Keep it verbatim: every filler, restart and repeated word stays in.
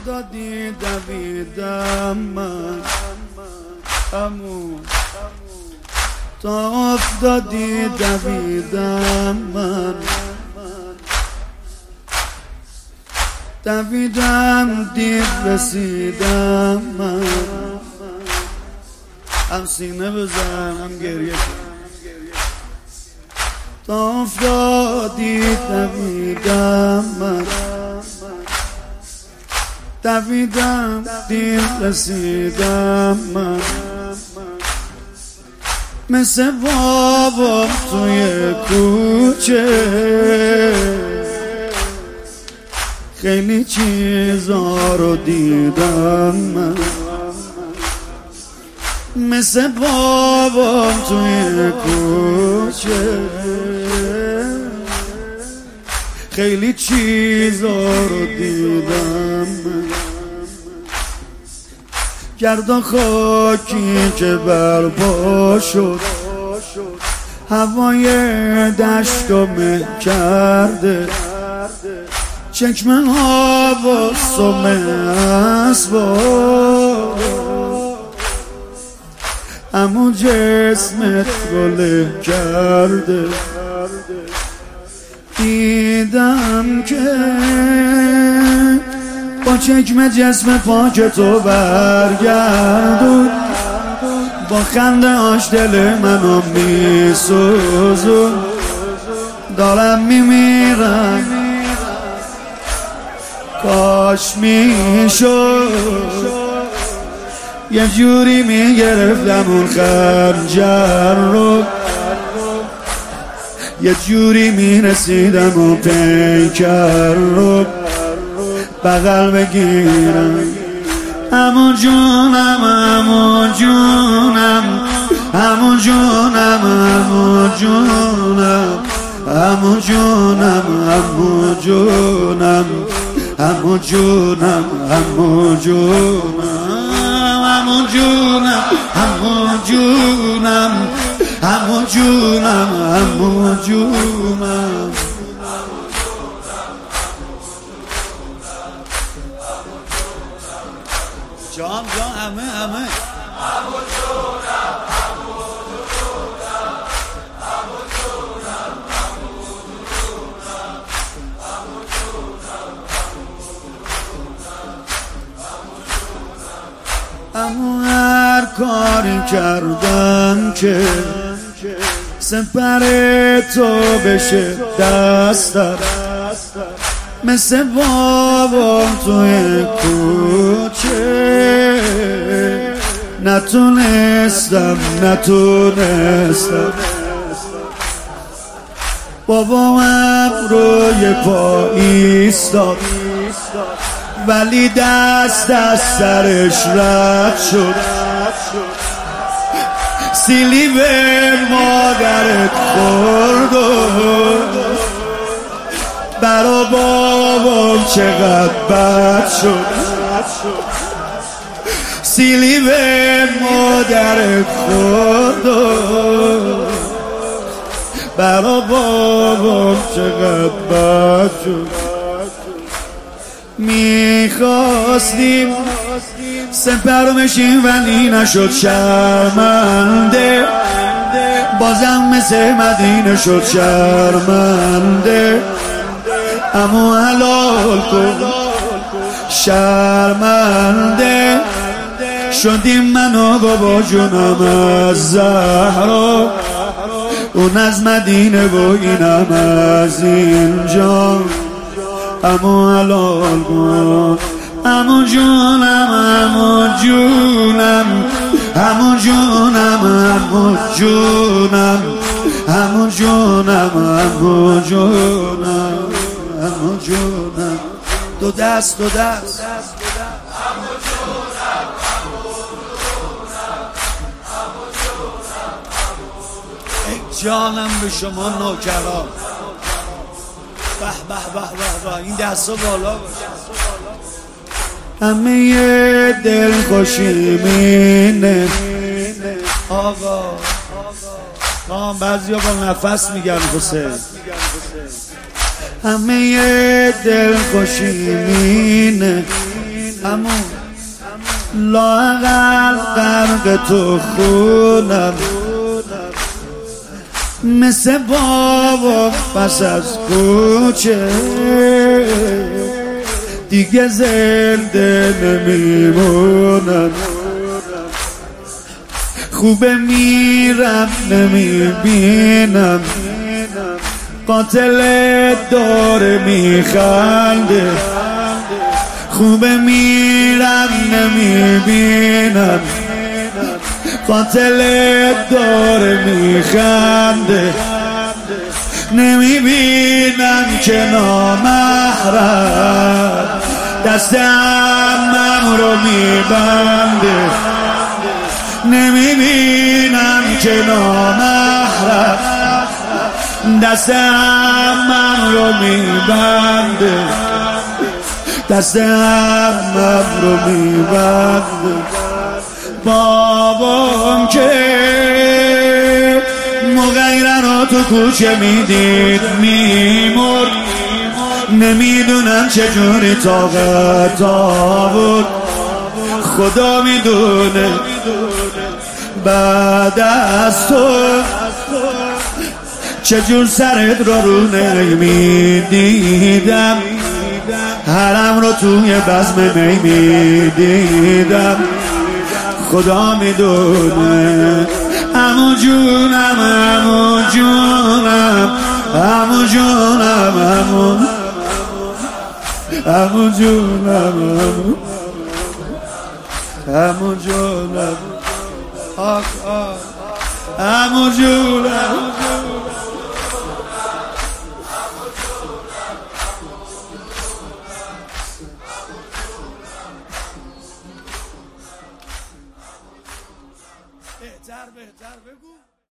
افتادی دویدم من امو تا افتادی دویدم من دویدم دیر رسیدم من هم سینه بزن هم گریه کن تا افتادی دویدم من دویدم دیر رسیدم من مثل بابام توی کوچه خیلی چیزا رو دیدم من مثل بابام توی کوچه خیلی چیزا رو دیدم من گرد خاکی که برپا شد هوای دشت و مه کرده چکمه ها با سم اسبا اما جسمت گله کرده دیدم که با چکمه جسم پاک تو برگردون با خنده آش دل منو میسوزون دارم میمیرم کاش میشد یه جوری میگرفتم اون خنجر رو یه جوری میرسیدم اون پیکر رو بغل بگیرم همون جونم همون جونم همون جونم همون جونم همون جونم همون جونم همون جونم همون جونم همون جونم همون جونم همون جونم همون جونم جان جان همه همه اما هر کاری کردم که سپر تو بشه دستم مثل بابام توی کوچه نتونستم نتونستم بابام روی پا ایستاد ولی دست از سرش رد شد سیلی به مادرت خورد برا بابام چقدر بد شد سیلی به مادرت خورد برا بابام چقدر بد شد میخواستیم سپر بشیم ولی نشد شرمنده بازم مثل مدینه شد شرمنده اما حلال کن شرمنده شدیم من و بابا جونم از زهرا اون از مدینه و اینم از اینجا اما حلال کن همون جونم همون جونم همون جونم همون جونم همون جونم همون جونم همون جونم دو دست دو دست همون جونم ای جانم به شما نوکران به به به به به این دستا بالا باشه همه دل خوشیمینه آقا آقا بعضی ها با نفس میگن حسین همه دل خوشیمینه همون لااقل غرق تو خونم، مثل بابا پس از کوچه دیگه زنده نمیمونم. خوبه میرم نمیبینم، قاتل داره میخنده. خوبه میرم نمیبینم، قاتل داره میخنده. نمیبینم که نامحرم دست عمم رو میبنده. نمیبینم که نامحرم دست عمم رو میبنده. دست عمم رو میبنده. بابام که مغیره رو تو کوچه میدید میمرد، نمیدونم چجوری طاقت آورد. خدا میدونه بعد از تو چجور سرت رو رو نمیدیدم. حرم رو توی بزم می میدیدم. خدا میدونه عمو جونم عمو جونم عمو جونم عمو عمو جونم عمو جونم آخ آخ عمو جونم. بهتر بهتر بگو.